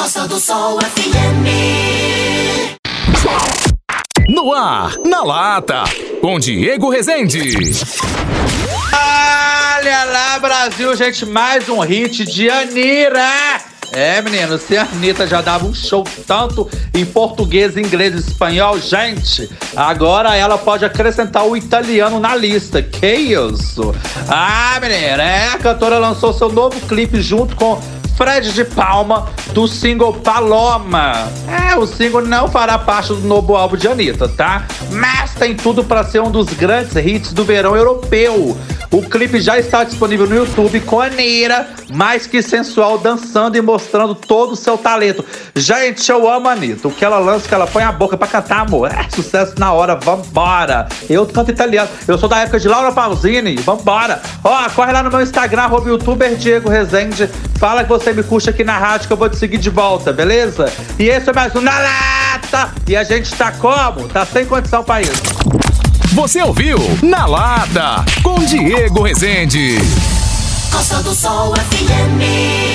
Costa do Sol FM. No ar, na lata, com Diego Rezende. Olha lá, Brasil, gente, mais um hit de Anira. Menino, se a Anitta já dava um show tanto em português, inglês e espanhol, gente, agora ela pode acrescentar o italiano na lista. Que isso? Menina, a cantora lançou seu novo clipe junto com Fred de Palma, do single Paloma. O single não fará parte do novo álbum de Anitta, tá? Mas tem tudo pra ser um dos grandes hits do verão europeu. O clipe já está disponível no YouTube com a Anira, mais que sensual, dançando e mostrando todo o seu talento. Gente, eu amo a Anitta. O que ela lança, que ela põe a boca pra cantar, amor. Sucesso na hora, vambora. Eu canto italiano. Eu sou da época de Laura Pausini, vambora. Corre lá no meu Instagram, @youtuber Diego Rezende. Fala que você me curte aqui na rádio que eu vou te seguir de volta, beleza? E esse é mais um Na Lata. E a gente tá como? Tá sem condição pra isso. Você ouviu Na Lata, com Diego Rezende. Costa do Sol FM.